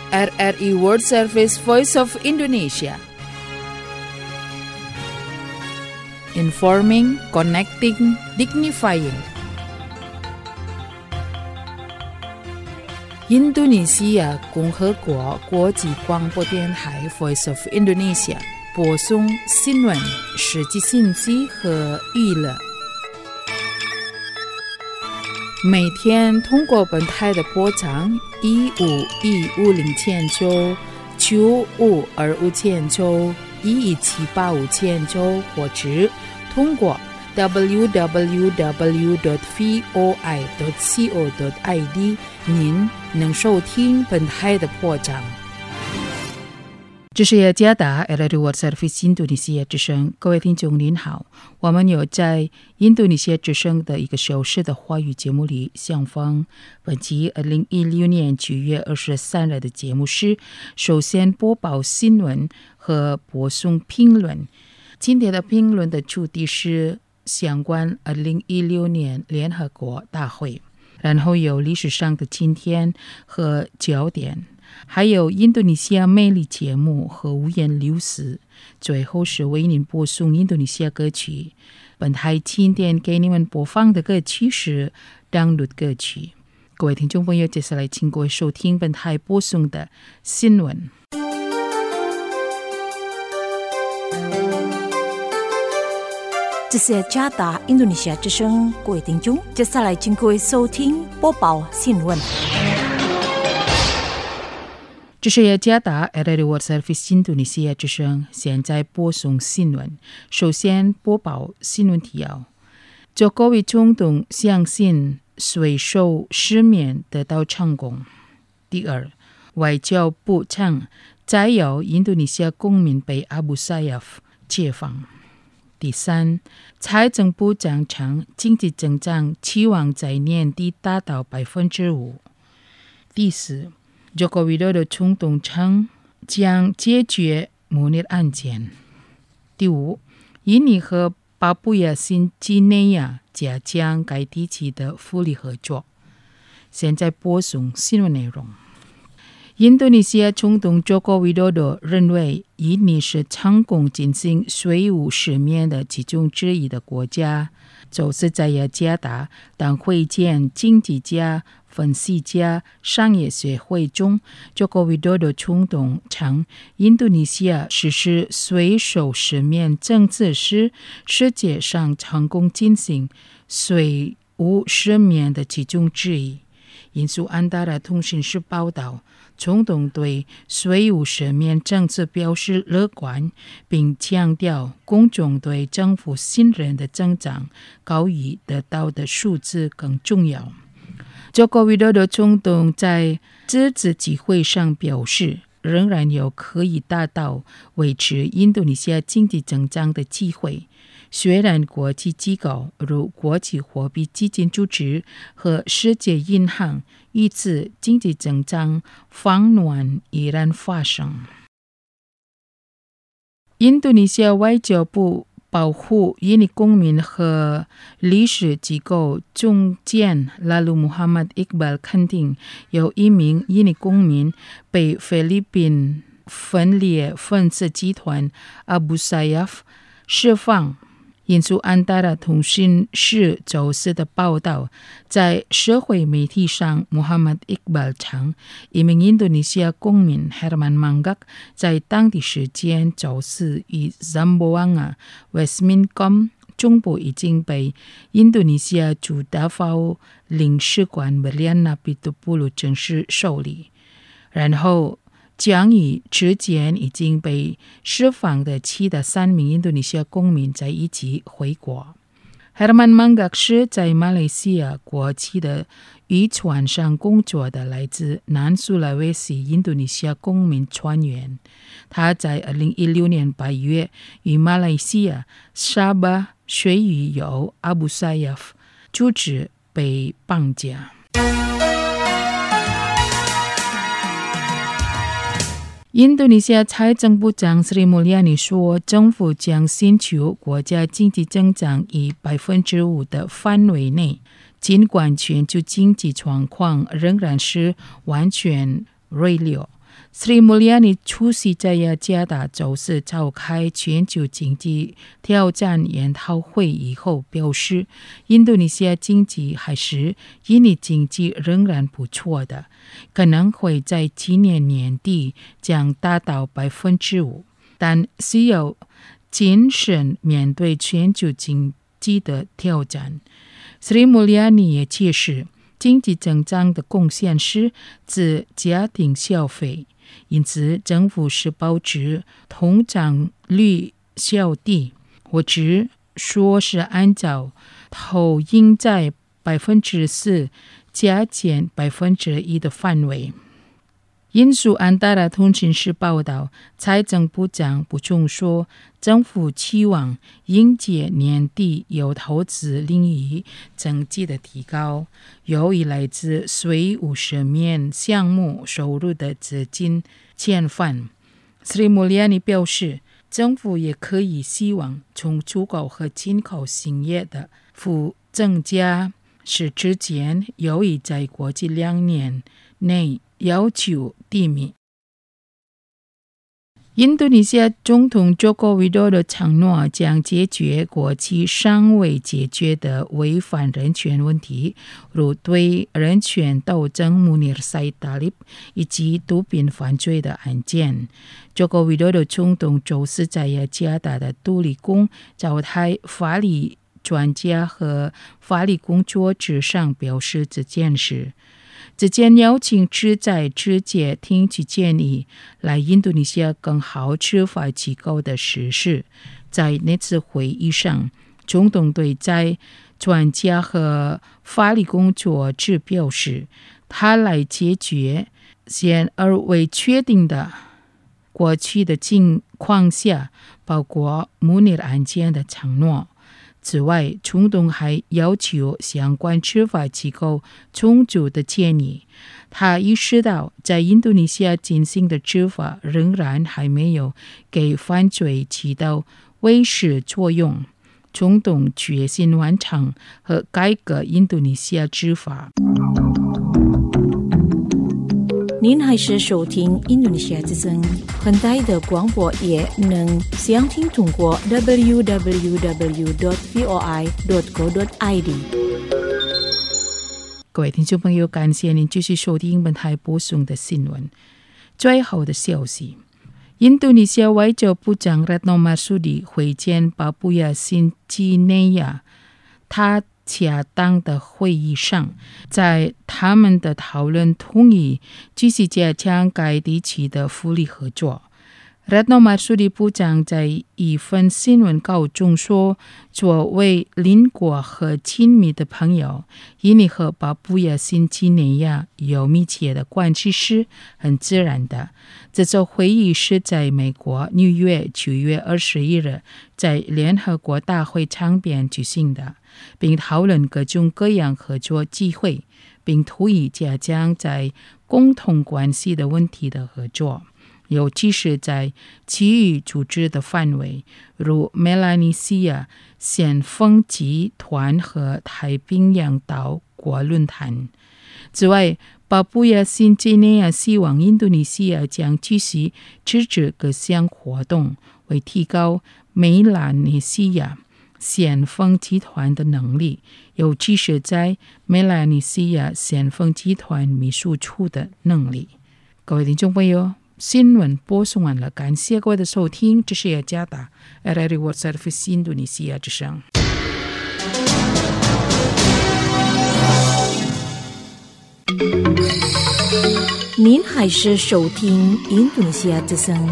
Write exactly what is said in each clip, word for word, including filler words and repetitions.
R R I World Service Voice of Indonesia. Informing, connecting, dignifying.印度尼西亚共和国国际广播电台 Voice of Indonesia 播送新闻、实际信息和娱乐。每天通过本台的波长一五一五零千九、九五二五千九、一一七八五千九，或者通过 double-u double-u double-u dot voi dot co dot i d 您能收听本台的波长。这是雅加达 R R I World Service 印度尼西亚之声，各位听众您好，我们有在印度尼西亚之声的一个小时的华语节目里相逢。本期二零一六年九月二十三日的节目是首先播报新闻和播送评论。今天的评论的主题是相关二零一六年联合国大会，然后有历史上的今天和焦点，还有印度尼西亚魅力节目和五颜六色，最后是为您播送印度尼西亚歌曲。本台今天给你们播放的歌曲是当路歌曲。各位听众朋友，接下来请各位收听本台播送的新闻。 这是加达印度尼西亚之声，各位听众，接下来请各位收听播报新闻。 这是雅加达 R R I World Service 印度尼西亚之声，现在播送新闻。首先播报新闻提要：佐科维总统相信税收失眠得到成功。第二，外交部长再有印度尼西亚公民被阿布萨亚夫解放。第三，财政部长称经济增长期望在年底达到百分之五。第四，佐科维多的总统称将解决模拟案件。第五，印尼和巴布亚新几内亚加强该地区的福利合作。现在播送新闻内容。印度尼西亚总统佐科维多多认为，印尼是成功进行税务失眠的其中之一的国家。就是在雅加达当会见经济家、分析家、商业协会中，佐科维多多总统称，印度尼西亚实施税收失眠政策是世界上成功进行税务失眠的其中之一。引述安达拉通讯社报道，总统对税务失眠政策表示乐观，并强调公众对政府信任的增长高于得到的数字更重要。佐科维多多总统在这次集会上表示，仍然有可以达到维持印度尼西亚经济增长的机会。虽然国际机构如国际货币基金组织和世界银行预测经济增长放缓依然发生。印度尼西亚外交部保护印尼公民和历史机构总监拉鲁穆罕默德·伊克巴尔肯定，有一名印尼公民被菲律宾分裂分子集团阿布萨亚夫释放。引述安达拉通讯社周四的报道，在社会媒体上，穆罕默德·伊克巴尔称，一名印度尼西亚公民 Herman Manggak 在当地时间周四于 Zamboanga Westminster 中部已经被印度尼西亚驻达法领事馆 Berliana Pitupulu 正式受理，然后将与之前已经被释放的其他三名印度尼西亚公民在一起回国。Herman Manggak 是在马来西亚国际的渔船上工作的来自南苏拉威西印度尼西亚公民船员。他在二零一六年八月与马来西亚沙巴水域由阿布萨亚夫组织被绑架。印度尼西亚财政部长 Sri Mulyani 说，政府将寻求国家经济增长于百分之五的范围内，尽管全球经济状况仍然是完全锐劣。 Sri Mulyani 出席在雅加达周四召开全球经济挑战研讨会以后表示，印度尼西亚经济还是印尼经济仍然不错的，可能会在今年年底将达到百分之五，但需要谨慎面对全球经济的挑战。Sri Mulyani 也解释，经济增长的贡献是自家庭消费，因此政府是保持通胀率较低，或者说是按照投应在百分之四加减百分之一的范围。印苏安达拉通讯社报道，财政部长补充说，政府期望迎接年底有投资领域整体的提高，由于来自税务上面项目收入的资金欠返。Sri Mulyani 表示，政府也可以希望从出口和进口兴业的负增加，使之间由于在过去两年内要求低迷。印度尼西亚总统佐科维多多承诺将解决过去尚未解决的违反人权问题，如对人权斗争穆尼尔塞达利以及毒品犯罪的案件。佐科维多多总统周四在雅加达的杜理宫召开法理专家和法理工作之上表示这件事。这件邀请旨在直接听取建议，来印度尼西亚更好执法机构的实施。在那次会议上，总统对在专家和法律工作者表示，他来解决现而未确定的过去的情况下，包括穆尼尔案件的承诺。此外，总统还要求相关执法机构充足的建议。他意识到，在印度尼西亚进行的执法仍然还没有给犯罪起到威慑作用。总统决心完成和改革印度尼西亚执法。 您还是收听印度尼西亚之声，很大的广播也能详听通过 double u double u double u dot voi dot co dot i d。 各位听众朋友，感谢您继续收听本台播送的新闻。最后的消息，印度尼西亚外交部长 Retno Marsudi 会见巴布亚新几内亚，他恰当的会议上，在他们的讨论同意继续加强该地区的福利合作。Retno Marsudi 部长在一份新闻稿中说，作为邻国和亲密的朋友，印尼和巴布亚新几内亚有密切的关系是很自然的。这次会议是在美国纽约九月二十一日在联合国大会场边举行的，并讨论各种各样合作机会，并同意加强在共同关系的问题的合作，尤其是在区域组织的范围，如梅拉尼西亚先锋集团和太平洋岛国论坛。此外，巴布亚新几内亚希望印度尼西亚将继续支持各项活动，为提高梅拉尼西亚先锋集团的能力，尤其是在梅拉尼西亚先锋集团秘书处的能力。各位听众朋友，新闻播送完了，感谢各位的收听，这是雅加达 R R I World Service 印度尼西亚之声。 您还是收听印度尼西亚之声。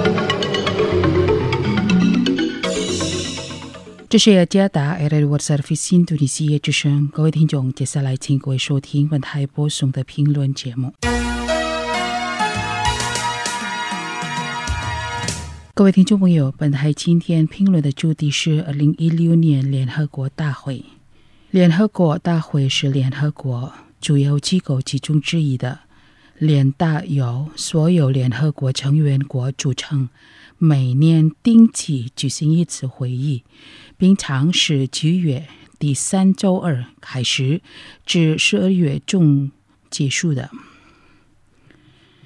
这是雅加达 R R I World Service 印度尼西亚之声。各位听众，接下来请各位收听本台播送的评论节目。各位听众朋友，本台今天评论的主题是二零一六年联合国大会。联合国大会是联合国主要机构其中之一的，联大由所有联合国成员国组成，每年定期举行一次会议，并常是九月第三周二开始，至十二月中结束的。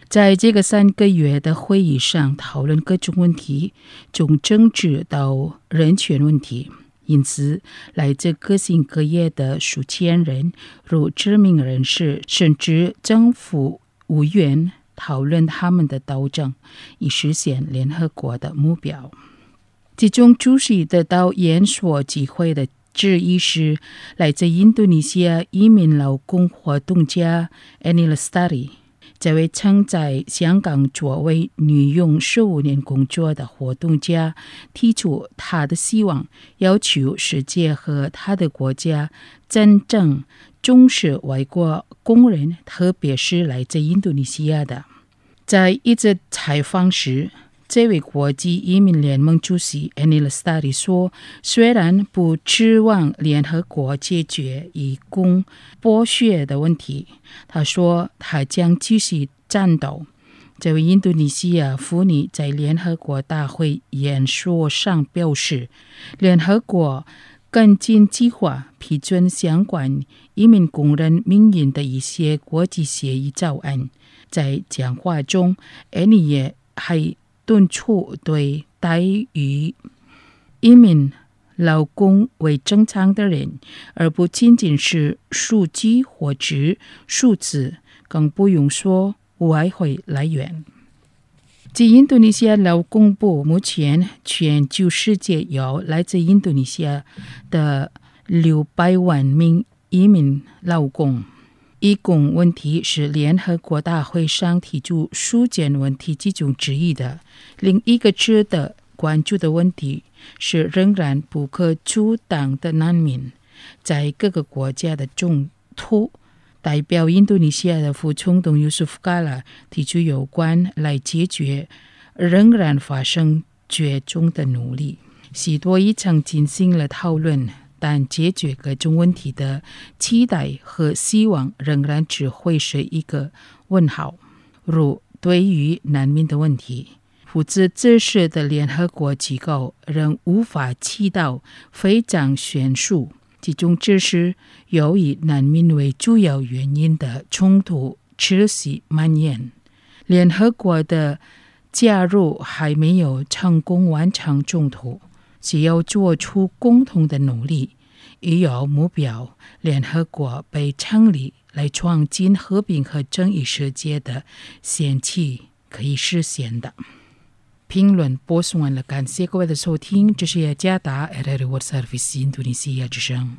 在这个三个月的会议上讨论各种问题，从政治到人权问题。因此，来自各行各业的数千人，如知名人士甚至政府委员，讨论他们的斗争，以实现联合国的目标。其中出席得到演说机会的之一是来自印度尼西亚移民劳工活动家 Anil Lestari。这位曾在香港作为女佣十五年工作的活动家提出他的希望，要求世界和他的国家真正重视外国工人，特别是来自印度尼西亚的。在一次采访时，这位国际移民联盟主席 Anil Lestari 说，虽然不指望联合国解决移工剥削的问题，他说他将继续战斗。这位印度尼西亚妇女在联合国大会演说上表示，联合国跟进计划批准相关移民工人命运的一些国际协议草案。在讲话中， Anil 也还敦促对待遇移民劳工为正常的人，而不仅仅是数据或者数字，更不用说外汇来源。即印度尼西亚劳工部目前全球世界有来自印度尼西亚的六百万名移民劳工。移工问题是联合国大会上提出数件问题其中之一的。另一个值得关注的问题是仍然不可阻挡的难民。在各个国家的冲突，代表印度尼西亚的副总统 Yusuf Kala 提出有关来解决仍然发生绝种的努力。许多已曾进行了讨论，但解决各种问题的期待和希望仍然只会是一个问号。如对于难民的问题，负责这事的联合国机构仍无法起到非常悬殊，其中只是由以难民为主要原因的冲突持续蔓延。联合国的加入还没有成功完成冲突，只要做出共同的努力，也有目标，联合国被成立来创建和平和正义世界的先期可以实现的。评论播送完了，感谢各位的收听，这是雅加达 R R World Service 印度尼西亚之声。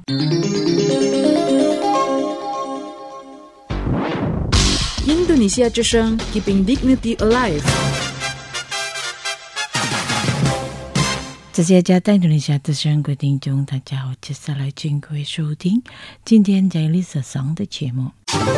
印度尼西亚之声 Keeping Dignity Alive。 这些加带印度尼西亚之声各位听众，大家好，接下来请各位收听今天在历史上的节目。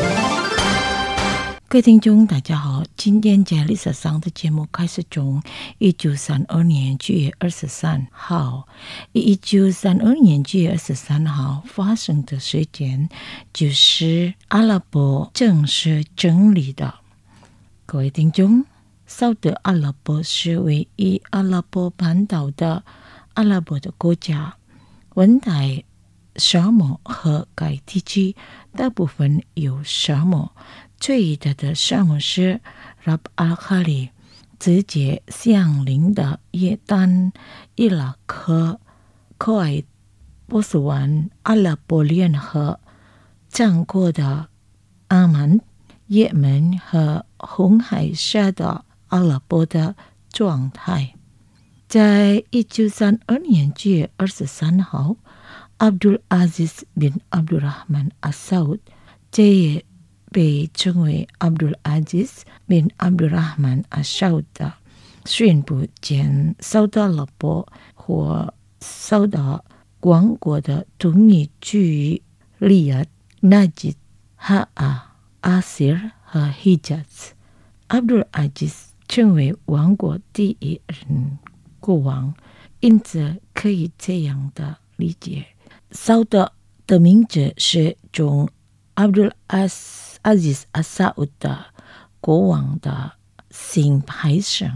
各位听众大家好，今天在历史上的节目开始从一九三二年九月二十三号，一九三二年九月二十三号发生的事件，就是阿拉伯正式成立的。各位听众，沙特阿拉伯是唯一阿拉伯半岛的阿拉伯的国家，温带沙漠和该地区大部分有沙漠。最大的沙漠是拉布阿哈里，直接相邻的约旦、伊拉克、科威、波斯湾、阿拉伯联合掌过的阿曼、也门和红海下的阿拉伯的状态。在一九三二年九月二十三号，阿卜杜阿兹bin阿卜杜拉曼阿萨乌，这也被称为阿卜杜阿兹 bin 阿卜杜拉曼阿萨乌的，宣布将沙特阿拉伯或沙特王国的统一区域利雅、纳吉、哈阿、阿西尔和希加兹。阿卜杜阿兹成为王国第一任国王，因此可以这样的理解，沙特的名字是从阿卜杜阿兹阿萨乌的国王的姓派生。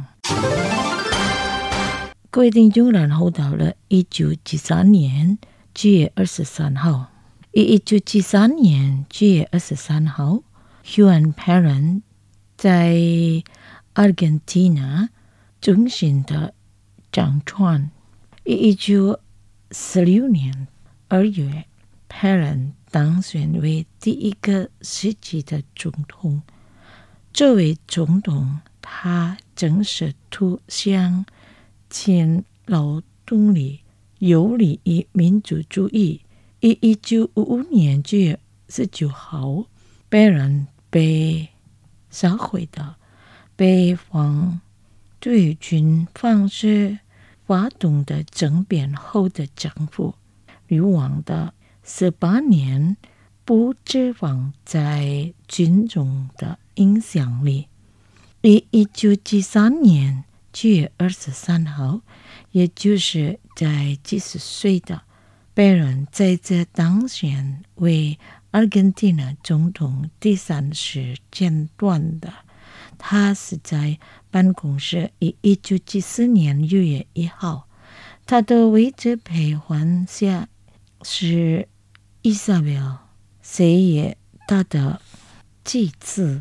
各位听众，然后到了一九七三年九月二十三号，一九七三年九月二十三号 ，Huan Parent 在阿根廷呢中心的张川，一九四六年二月，佩伦当选为第一个实际的总统。作为总统，他正式图像前劳动力有利于民主主义。于一九五五年九月十九号，佩伦被杀毁的北方对军方式发动的政变后的政府，流亡的十八年不指望在军中的影响力。于一九七三年九月二十三号，也就是在七十岁的佩伦再次当选为阿根廷的总统第三十阶段的。他是在办公室于一九七四年六月一号，他的位置被换下是伊莎贝尔，谁也他的妻子。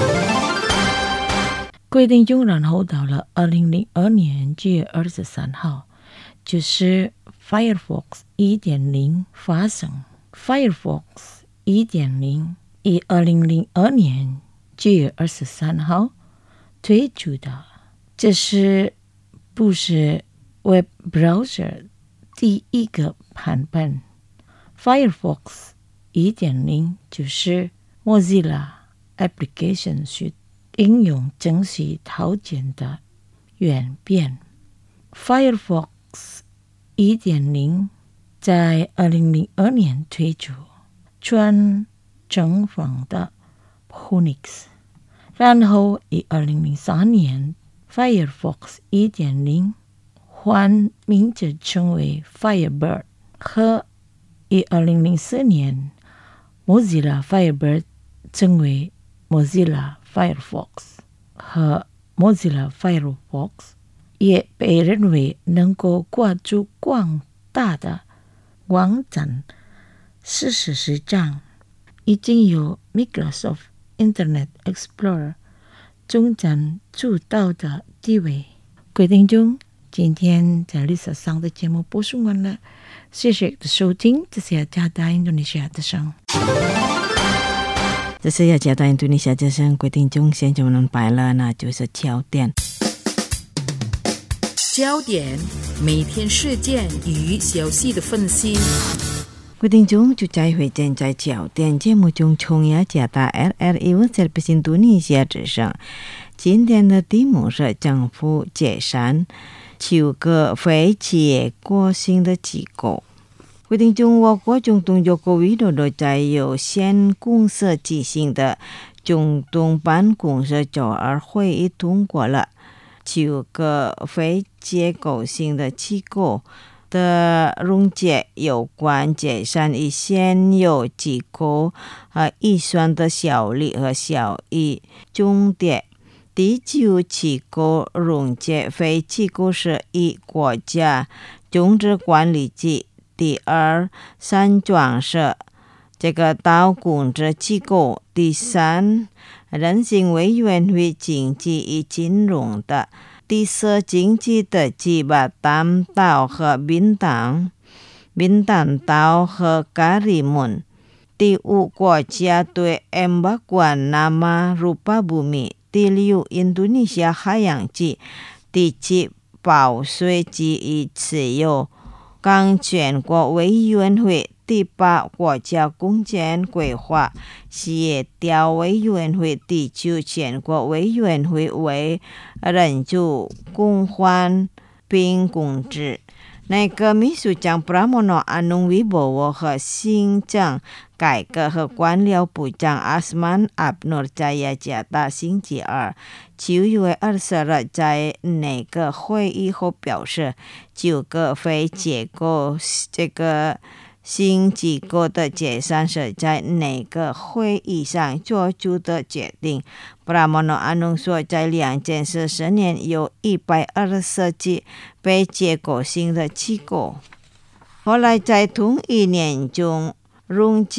规定中，然后到了二零零二年九月二十三号，就是 Firefox 一点零 发生。Firefox 一点零于二零零二年九月二十三号推出的，这是不是 Web Browser 第一个版本。Firefox 一点零就是 Mozilla Application Suite 应用程序套件的演变。Firefox 一点零在二零零二年推出全正方的 Unix， 然后于二零零三年 Firefox 一点零换名字成为 Firebird， 和于二零零四年 Mozilla Firebird 成为 Mozilla Firefox， 和 Mozilla Firefox 也被认为能够挂住广大的网站。事实上，已经有 Microsoft Internet Explorer 中占主导的地位。规定中，今天在历史上的节目播送完了，谢谢的收听，这是雅加达印度尼西亚之声。 这是雅加达印度尼西亚之声，规定中，现在我们摆了那就是焦点。焦点，每天事件与消息的分析。规定中就再会见在焦点节目中，从雅加达 L R I World Service 印度尼西亚之声。今天的题目是政府解散九个非结构性的机构。规定中，我国总统佐科维多多在有限公司举行的总统办公室周二会议通过了九个非结构性的机构的溶解有关解散与现有机构和预算的效率和效益重点。第九机构溶解非机构是以国家种子管理局。第二，山庄是这个岛公职机构。第三，人行委员会经济与金融的。第四，经济的吉巴丹岛和宾党宾党岛和加里门。第五，国家对 Embargoan Nama Rupa Bumi。第六，印度尼西亚海洋局。第七，保税局与持有港全国委员会。第八，国家公建规划协调委员会。第九，全国委员会为人主共换并公职。那个秘书长布拉莫诺阿努维博沃和行政改革和官僚部长阿斯曼阿布诺在雅加达星期二九月二十日在那个会议后表示，九个非结构这个新机构的解散是在那个会议上做出的决定。布拉莫诺阿努说，在两千四十年有一百二十四支非结构性的机构。后来在同一年中溶解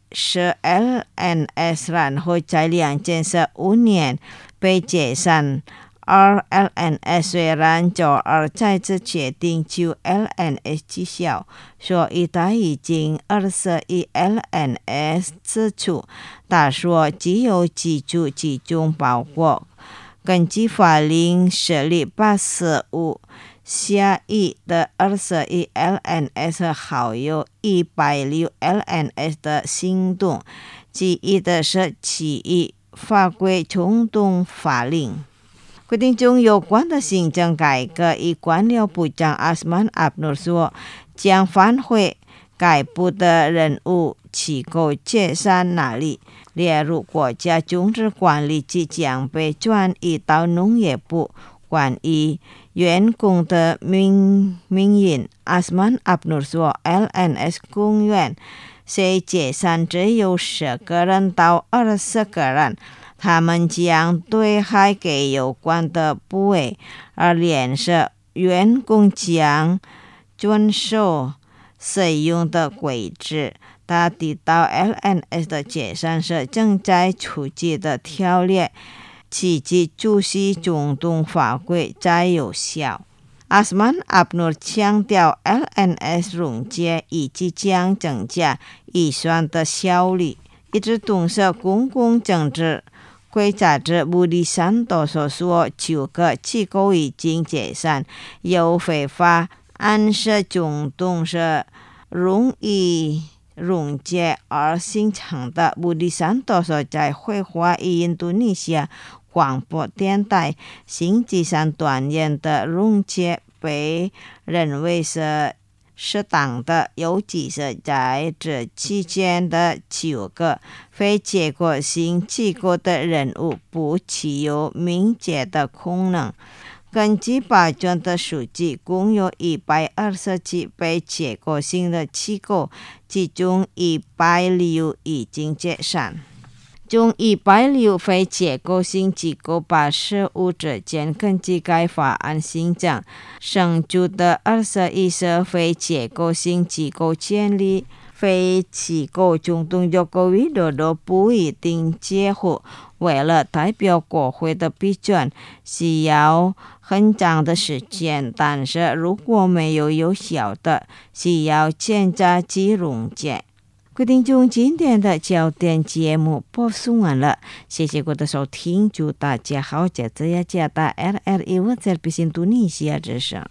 是 L N S 然后在两千十五年被解散，而 L N S 虽然九二再次决定就 L N S 绩效，所以他已经二十一 L N S 支出，他说只有几组其中包括根据法令设立八十五下亿的二十一 L N S 还有一百六 L N S 的行动，之一的是起义法规冲动法令。决定中有关的行政改革，以官僚部长阿斯曼阿布努说，将返回该部的任务机构解散哪里，例如国家种植管理即将被转移到农业部。关于员工的命命运，阿斯曼阿布努说 ，L N S 公园虽解散只有十个人到二十个人。他们将对还给有关的部位，而联社员工将遵守使用的规则。他提到 L N S 的解散是正在出击的条例，其及注释中东法规才有效。阿斯曼阿布努强调 L N S 溶解以及将增加预算的效率，一直重视公共政治规则之穆里山多所说，九个机构已经解散，由非法暗示中东是容易溶解而形成的。穆里山多所在会话与印度尼西亚广播电台星期三断言的溶解被认为是适当的，尤其是在这期间的九个非结构性机构的任务不具有明显的功能。根据报卷的数据，共有一百二十七非结构性的机构，其中一百六已经解散。中一百六非结构性机构把事务之间根据该法案新增剩余的二十一是非结构性机构建立。非机构中东有个维度都不一定结合，为了代表国会的批准需要很长的时间，但是如果没有有效的，需要检查及溶解。决定中今天的焦点节目播送完了，谢谢各位的收听，祝大家好，这次也加大 R R I World Service 印度尼西亚之声。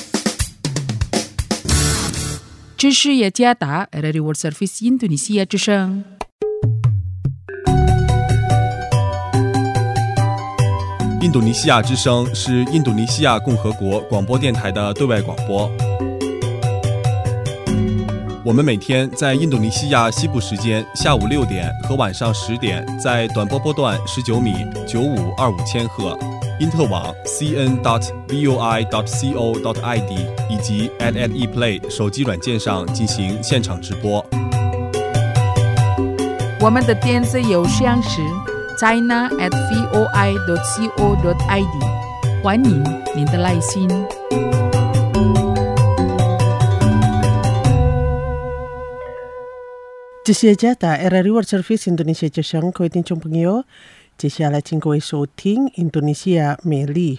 这是也加大 R R I World Service 印度尼西亚之声。 印度尼西亚之声是印度尼西亚共和国广播电台的对外广播。我们每天在印度尼西亚西部时间下午六点和晚上十点，在短波波段十九米九五二五千赫、因特网 c n dot v o i dot co dot i d 以及 at at ePlay 手机软件上进行现场直播。 我们的电子邮箱是 china at voi dot co dot i d， 欢迎您的来信。 这是加大 R R I World Service 印度尼西亚之声，各位听众朋友，接下来请各位收听印度尼西亚美丽。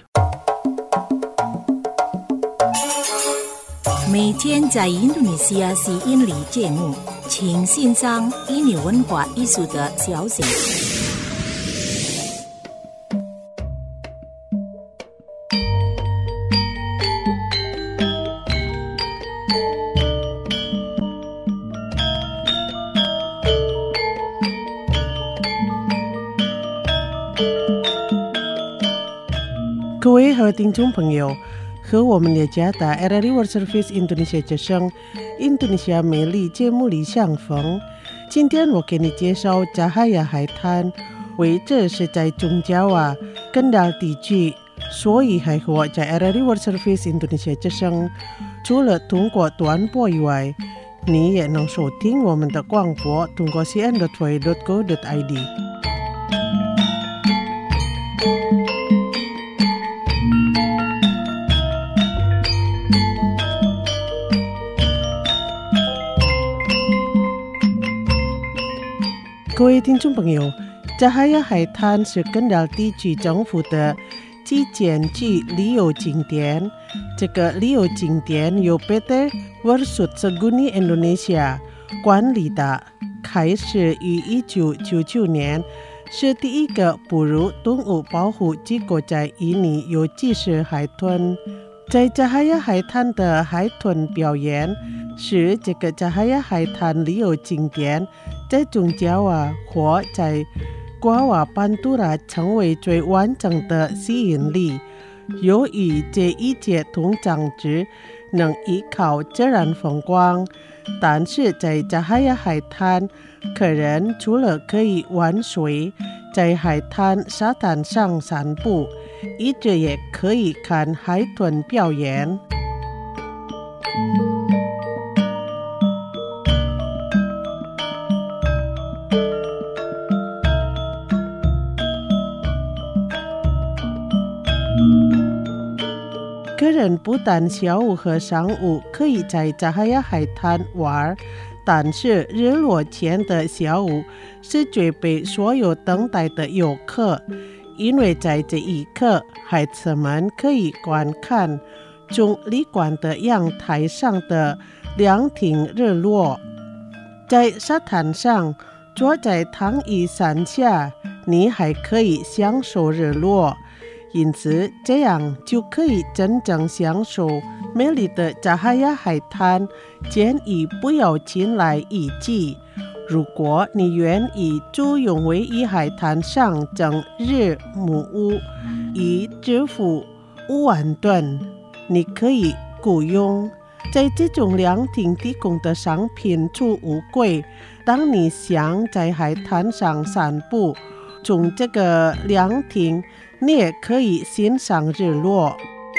每天在印度尼西亚吸引力节目，请欣赏印尼文化艺术的消息。 各位和听众朋友，和我们的加大 R R I World Service 印度尼西亚之声印度尼西亚美丽节目里相逢。今天我给你介绍加哈亚海滩，为这是在中加瓦根达地区，所以还活在 R R I World Service 印度尼西亚之声。除了通过短波以外，你也能收听我们的广播，通过 c n dot voi dot co dot i d。 各位听众朋友，扎哈亚海滩是根岛地区政府的极简及旅游景点。这个旅游景点由 P T Warsut-Seguni Indonesia 管理的，开始于一九九九年，是第一个哺乳动物保护及国家印尼有机式海豚。在扎哈亚海滩的海豚表演是这个扎哈亚海滩旅游景点在中加瓦或在瓜瓦班杜拉成为最完整的吸引力。由于这一切通常只能依靠自然风光，但是在扎哈亚海滩，客人除了可以玩水，在海滩沙滩上散步，一直也可以看海豚表演。客人不但下午和上午可以在扎哈亚海滩玩，但是日落前的下午是最被所有等待的游客，因为在这一刻，孩子们可以观看从旅馆的阳台上的凉亭日落。在沙滩上，坐在躺椅伞下，你还可以享受日落。因此，这样就可以真正享受美丽的扎哈亚海滩，建议不要前来一季。如果你愿意租用唯一海滩上整日木屋，以支付五万吨，你可以雇佣。在这种凉亭提供的商品储物柜，当你想在海滩上散步，从这个凉亭你也可以欣赏日落。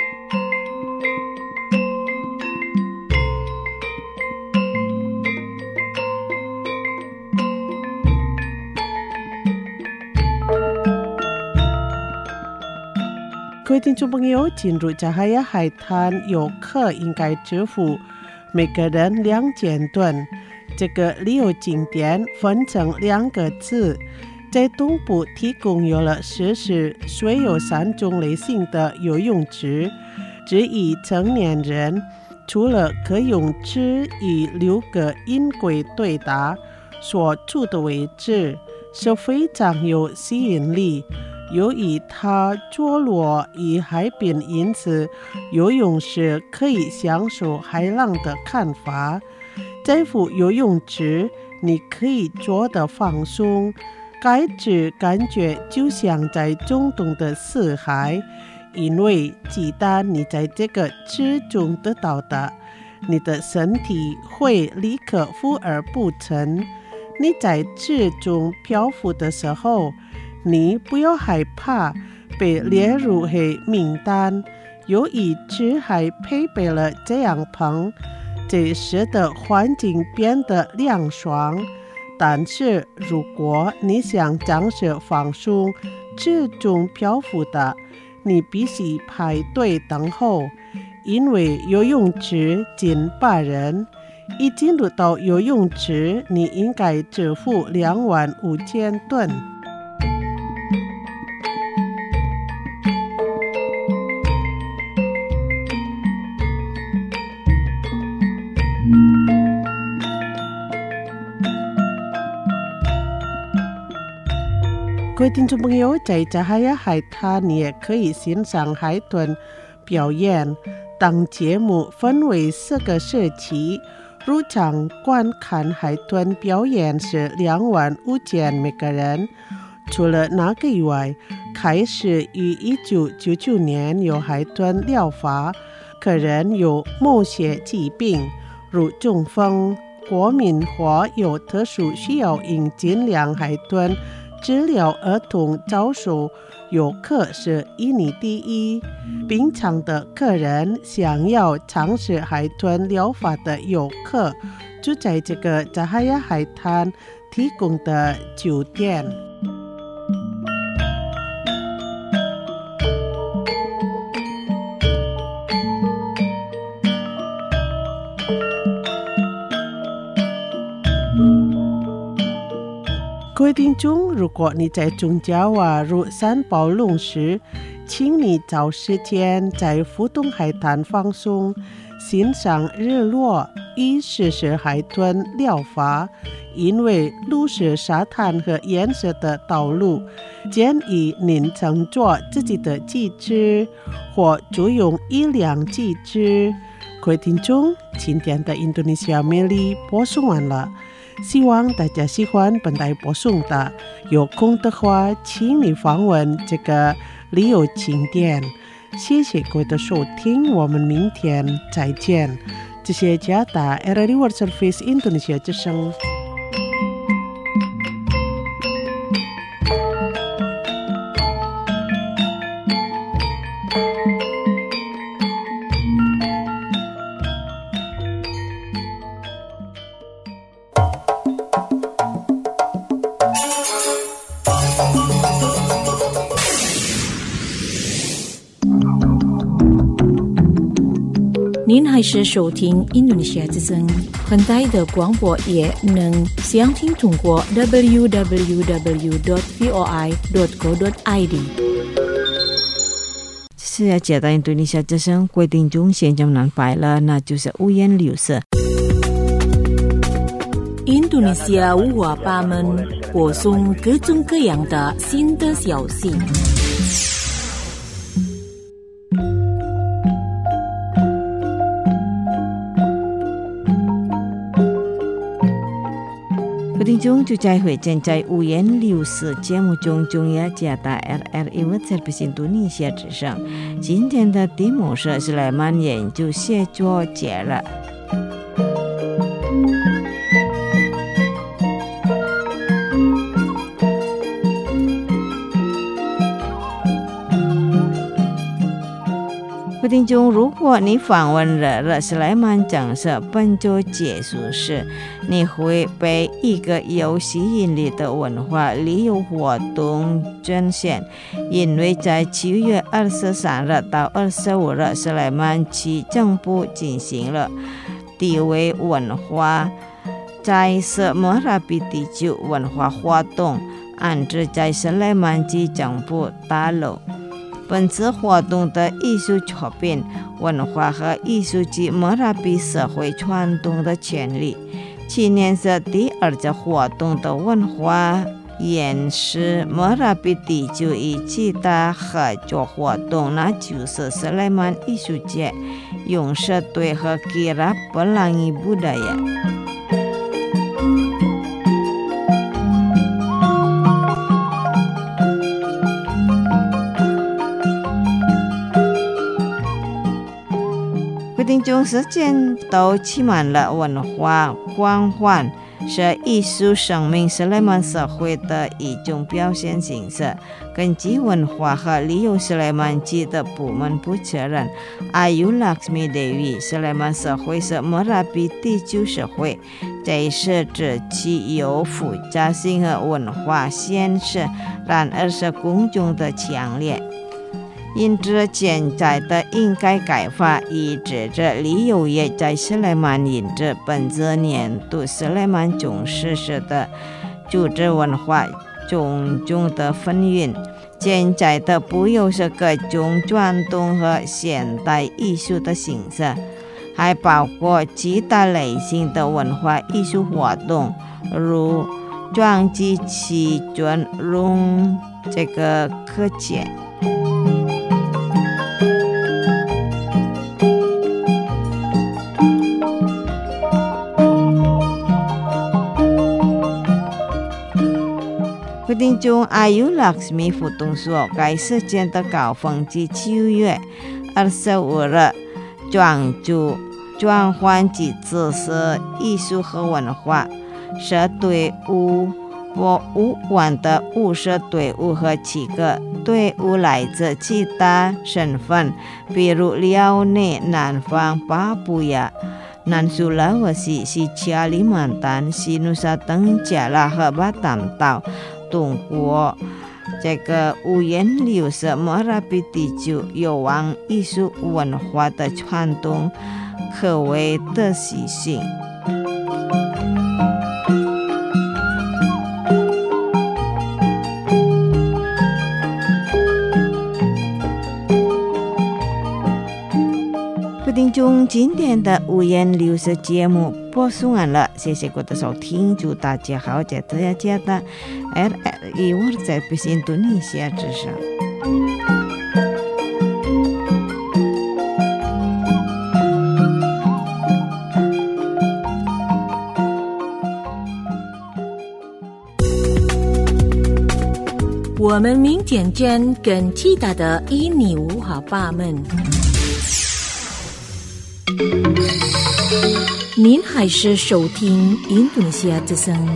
各位听众朋友，进入扎哈亚海滩，游客应该支付每个人两千吨。这个旅游景点分成两个次。在东部提供有了设施，虽有三种类型的游泳池，只以成年人，除了可泳池与六个音轨对答所处的位置是非常有吸引力。由于它坐落于海边，因此游泳时可以享受海浪的看法。在副游泳池，你可以坐得放松，该池感觉就像在中东的死海，因为鸡蛋你在这个池中得到的，你的身体会立刻浮而不沉。你在池中漂浮的时候，你不要害怕被列入黑名单，由于池还配备了遮阳棚，这使得环境变得凉爽。但是如果你想暂时放松池中漂浮的，你必须排队等候，因为游泳池近百人。一进入到游泳池，你应该支付两万五千吨。各位听众朋友，在扎哈亚海滩，你也可以欣赏海豚表演。当节目分为四个时期，入场观看海豚表演是两万五千每个人。除了那个以外，开始于一九九九年有海豚疗法，客人有某些疾病，如中风、过敏或有特殊需要，应尽量海豚治疗儿童招数，游客是印尼第一。平常的客人想要尝试海豚疗法的游客，就在这个扎哈亚海滩提供的酒店。各位听众，如果你在中加瓦入三宝龙时，请你找时间在福东海滩放松，欣赏日落，以实施海豚疗法。因为绿色沙滩和颜色的道路，建议您乘坐自己的机车或租用一辆机车。各位听众，今天的印度尼西亚美丽播送完了，希望大家喜欢本台播送的。有空的话，请你访问这个旅游景点。谢谢各位的收听，我们明天再见。这是加达 R R I World Service Indonesia 之声。 您还是收听印度尼西亚之声，本台的广播也能详听通过 double-u double-u double-u dot v o i dot co dot i d。 是要接到印度尼西亚之声，各位听众现在能摆了，那就是五颜六色。 印度尼西亚五花八门，播送各种各样的新的消息。 听众就在会正在五颜六色节目中，中央加大 R R I World Service 印度尼西亚之声。今天的题目是斯莱曼研究写作节了。听众，如果你访问了斯莱曼讲社，本周结束时，你会被一个有吸引力的文化旅游活动震撼，因为在七月二十三日到二十五日，斯莱曼区政府进行了地位文化在斯莫拉比地区文化活动，安置在斯莱曼区政府大楼。本次活动的艺术作品、文化和艺术及莫拉比社会传统的权利。去年是第二次活动的文化演示莫拉比地区一起的合作活动，那就是斯莱曼艺术节、勇士队和吉拉布朗伊布达亚。听众，时间都期满了，文化光环是艺术生命斯莱曼社会的一种表现形式。根据文化和旅游斯莱曼区的部门负责人阿尤拉克米德维，斯莱曼社会是莫拉比地区社会，这是指其有复杂性和文化现实，然而是公众的强烈。因此，现在的应该改法意指着旅游业在斯莱曼因着本次年度斯莱曼中实施的组织文化种种的纷纭。现在的不有是各种传统和现代艺术的形式，还包括其他类型的文化艺术活动，如装机器尊荣这个课节。听众，阿尤拉克米活动说，该事件的高峰至七月二十五日，专注转换及知识、艺术和文化，是队伍博物馆的五十队伍和七个队伍来自其他省份，比如辽内、南方巴布亚、南苏拉瓦西、西加里曼丹、西努沙登加拉和巴淡岛。通过这个五颜六色莫拉比地区有关艺术文化的传统，可谓的喜讯。 今天的五颜六色节目播送完了，谢谢各位的收听，祝大家好，在大家的 R R I World Service Indonesia 之声。 我们明天见，更期待的印尼文化爸们。您还是收听印度尼西亚之声。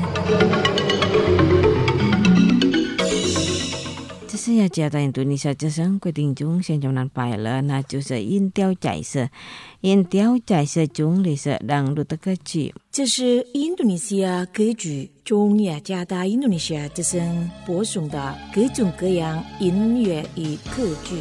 这是要讲到印度尼西亚之声，各位听众现在能拜了，那就是音调彩色，音调彩色中里是让路的歌曲。 这是印度尼西亚歌剧中雅加达印度尼西亚之声播送的各种各样音乐与歌剧。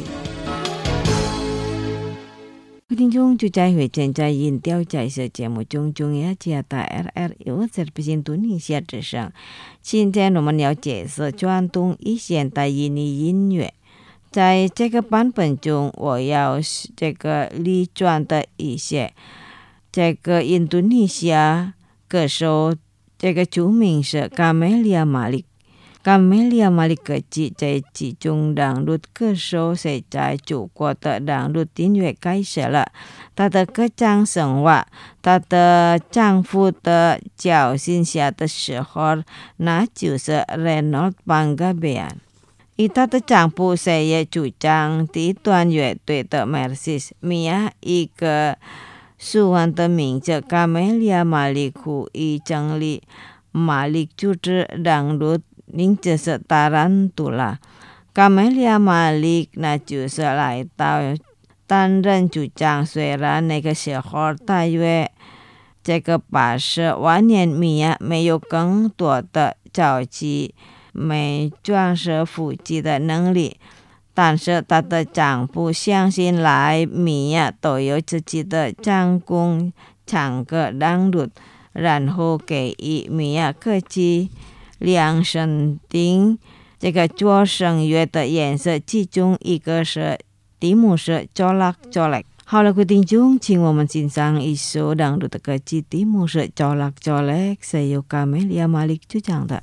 各位听众，就在会见在音调彩色节目中，中雅加达 R R I World Service Indonesia 之声。今天我们要介绍传统与现代印尼音乐。在这个版本中，我要这个里转的一些这个印度尼西亚歌手，这个著名是卡梅利亚马利。卡梅利亚马利歌曲在其中让路歌手是在祖国的让路音乐开始了他的歌唱生活。她的丈夫的侥幸下的时候，那就是 Reynold Panggabean。以她的丈夫是也主张第一段乐队的 Mercies Mia 一个苏文的名字卡梅利亚马利库以整理马利组织让路名字是达兰杜拉。卡梅利亚马利那就是来到担任组长，虽然那个时候大约这个八十万年米亚没有更多的早期美壮士腹肌的能力，但是她的丈夫相信来米亚都有自己的唱功唱歌让路，然后给予米亚科技量身定这个做声乐的颜色，其中一个是题目是 Colak Colak。 好了，各位听众，请我们欣赏一首让路的歌曲，题目是 Colak Colak， 是由卡梅利亚马利主唱的。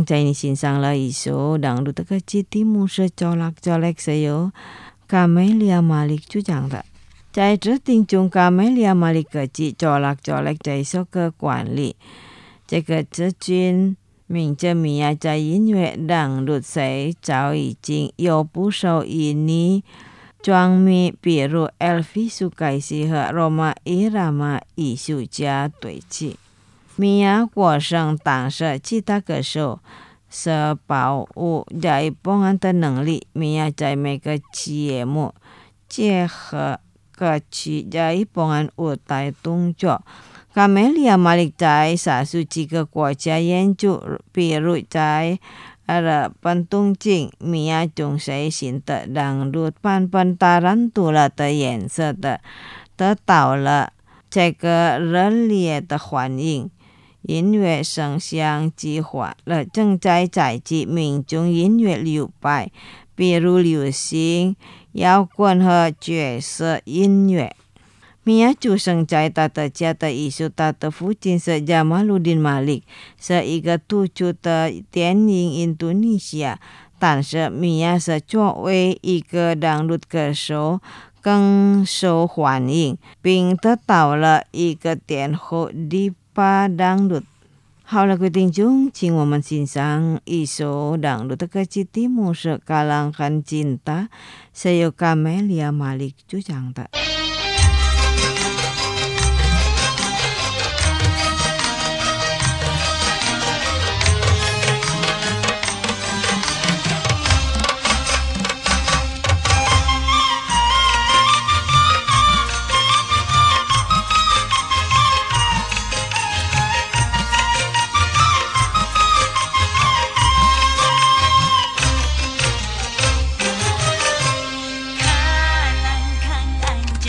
在你欣赏了一首dangdut歌曲题目是 Colak Colek Sayo Camelia Malik 主唱的。在这听中 Camelia Malik 歌曲 Colak Colek 这一首歌管理，这个志军名字米娅在音乐dangdut赛早已经有不少印尼装迷，比如 Elvi Sukaisi 和 Roma Irama 艺术家对齐。米娅过生当时其他歌手是保护在本案的能力，米娅在每个节目结合歌曲在本案舞台动作。Camelia Malik 在少数几个国家演出，比如在日本东京，米娅用最新的dangdut版本Tarantula的颜色的得到了这个热烈的欢迎。音乐声响激化了正在采集民众音乐流派，比如流行、摇滚和爵士音乐。米娅出生在他的家的艺术，他的父亲是 Jamaluddin Malik， 是一个突出的电影印度尼西亚，但是米娅是作为一个dangdut歌手更受欢迎，并得到了一个天后diva dangdut。好了，各位听众，请我们欣赏一首dangdut的歌曲题目是 Kalangkan Cinta， 是由 Camelia Malik 主唱的。 Kalangkan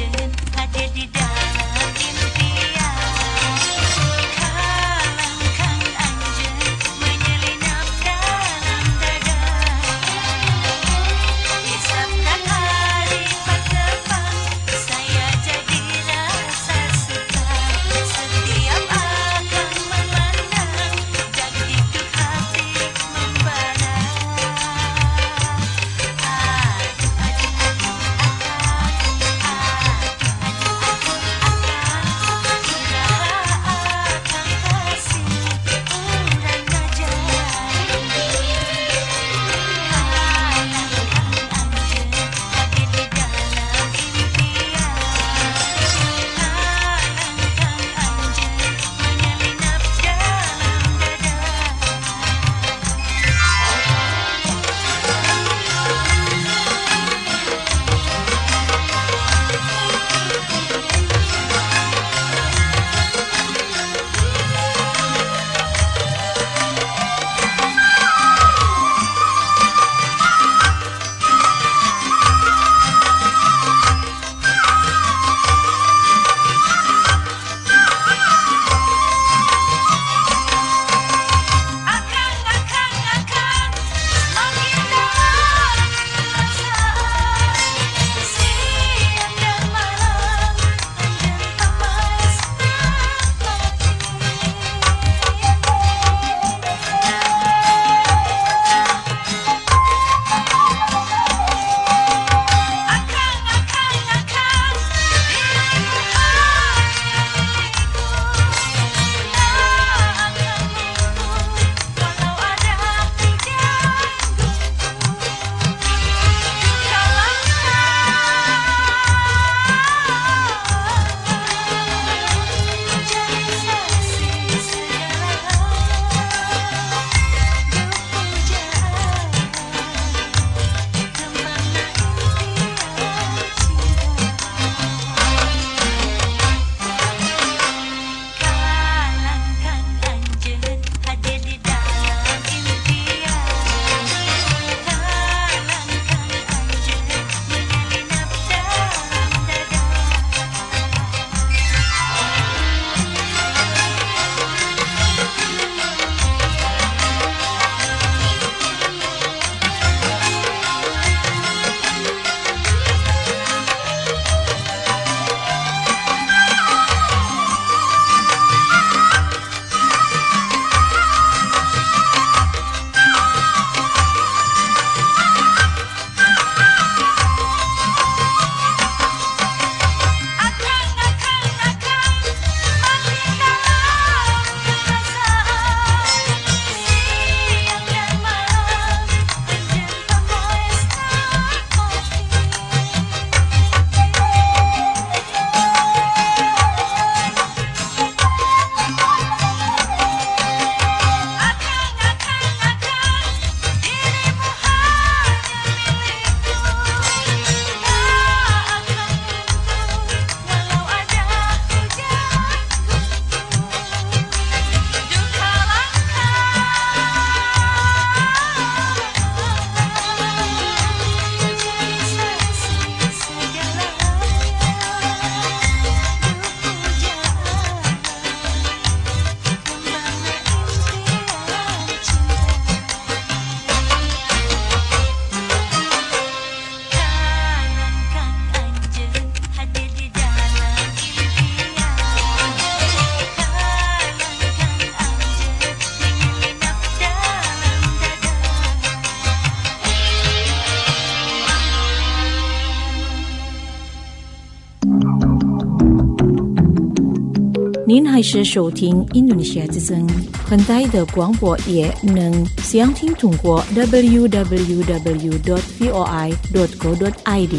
您还是收听印度尼西亚之声，很大的广播也能详听通过 double u double u double u dot voi dot co dot i d。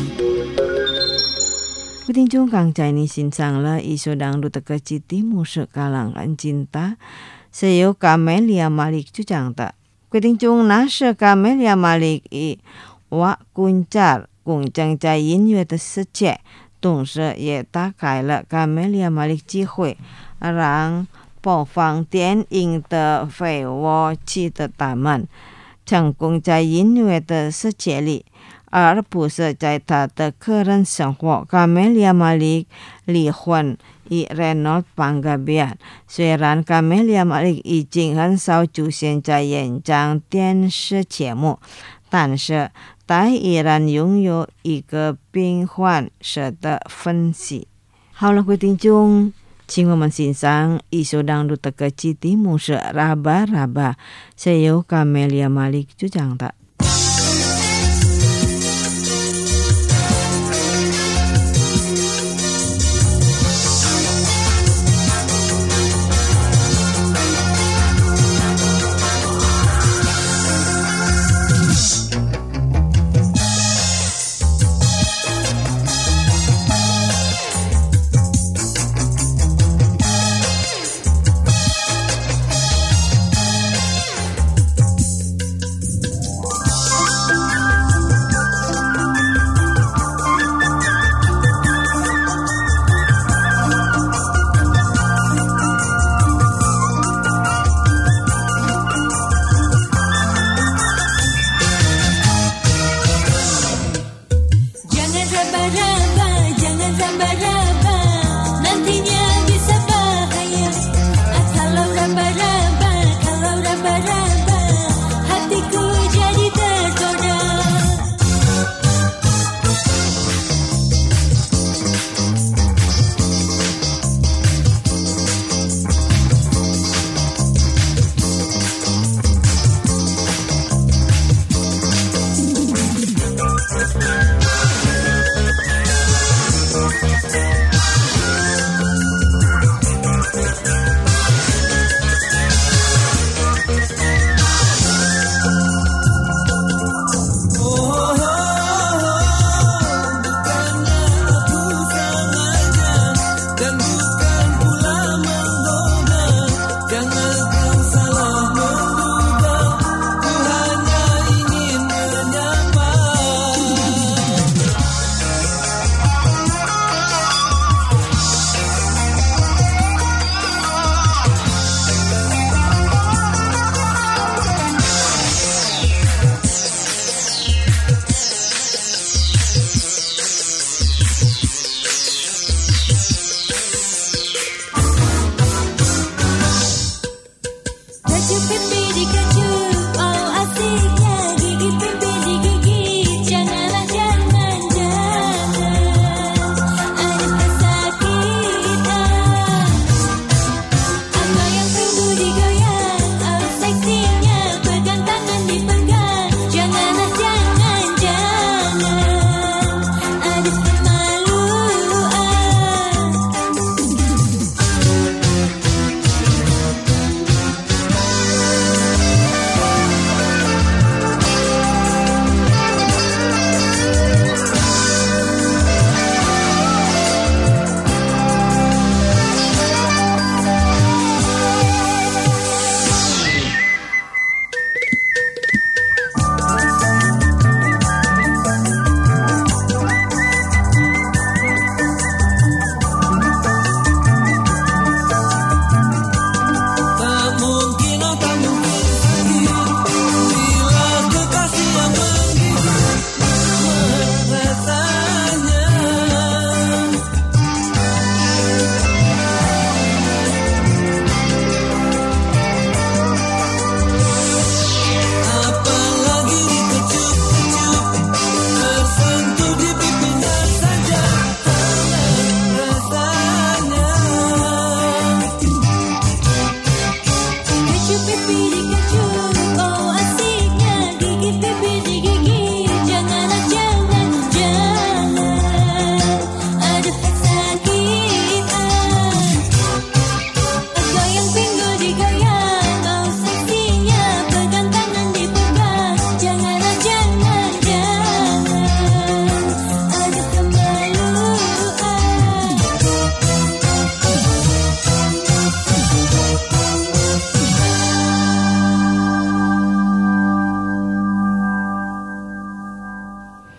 Quý thính chúng càng chạy ni xin sang là isu đang được tất chi tim một sự kalangan cinta saya Camelia Malik chu chang ta. Quý thính chúng na sự Camelia Malik i wa kunchar cùng chang chai yin yue de sự che 同时也打开了 Camelia Malik 机会，让播放电影的非武器的大门，成功在音乐的世界里，而不是在他的个人生活。Camelia Malik 离婚与 Reynold Panggabean， 虽然 Camelia Malik 已经很少出现在演讲电视节目，但是他依然拥有一个变幻式的分析。好了，各位听众，请我们欣赏一首当录的歌曲，题目是 Raba Raba， 是由 Camelia Malik 主唱的。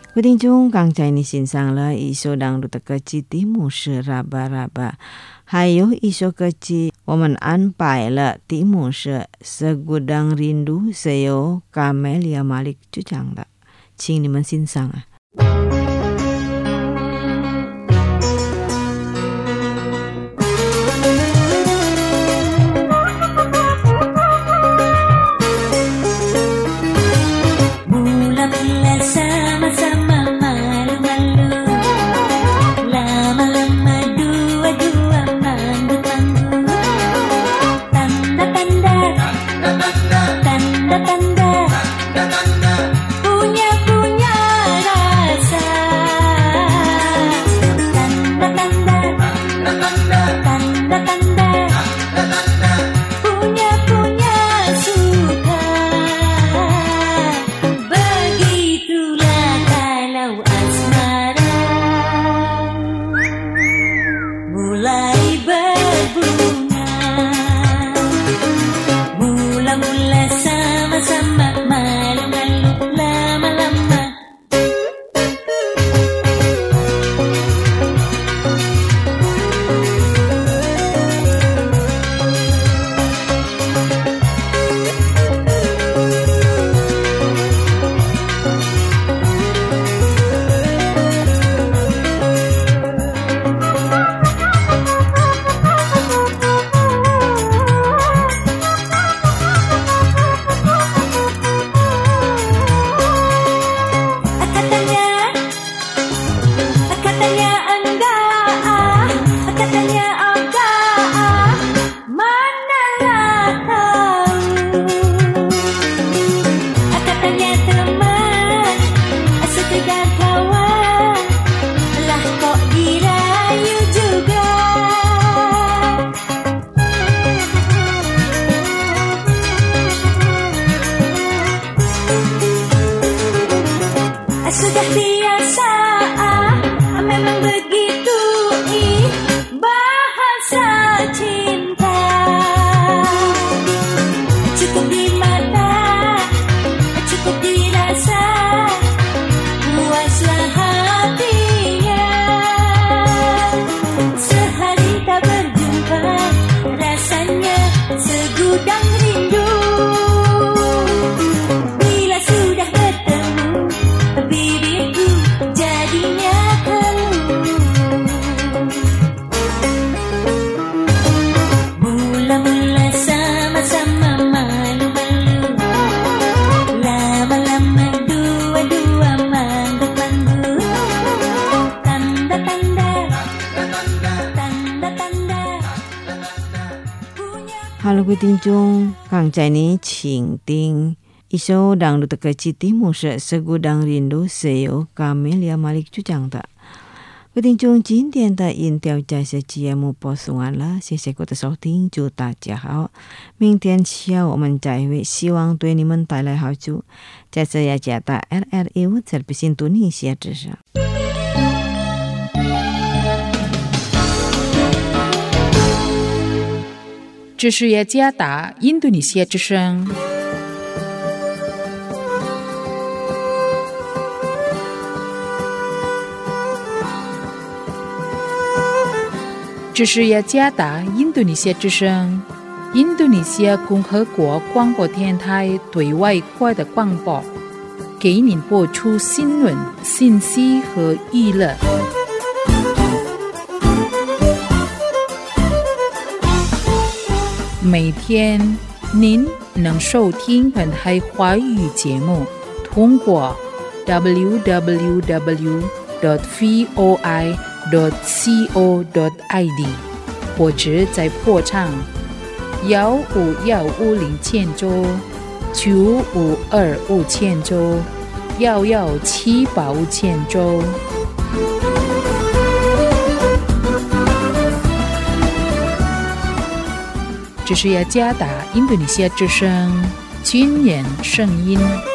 各位听众，刚才你欣赏了一首朗读的歌曲，题目是《Raba Raba》，还有一首歌曲我们安排了，题目是《Segudang Rindu》，是由 Camelia Malik 主唱的，请你们欣赏啊。Halo， 各位听众，刚才你请听一首朗读的歌曲，题目是《Segudang Rindu》，是由 Camelia Malik 主唱的。各位听众，今天的音调在这节目播送完了，谢谢各位的收听，祝大家好，明天下午我们再会，希望对你们带来好处。在这雅加达 R R I World Service Indonesia 之上。 这是雅加达印度尼西亚之声。这是雅加达印度尼西亚之声，印度尼西亚共和国广播电台对外国的广播，给您播出新闻、信息和娱乐。每天您能收听本台华语节目，通过 double-u double-u double-u dot voi dot co dot i d 或者在破场幺五幺五零千周九五二五千周幺幺七八五千周。这是雅加达印度尼西亚之声军人声音。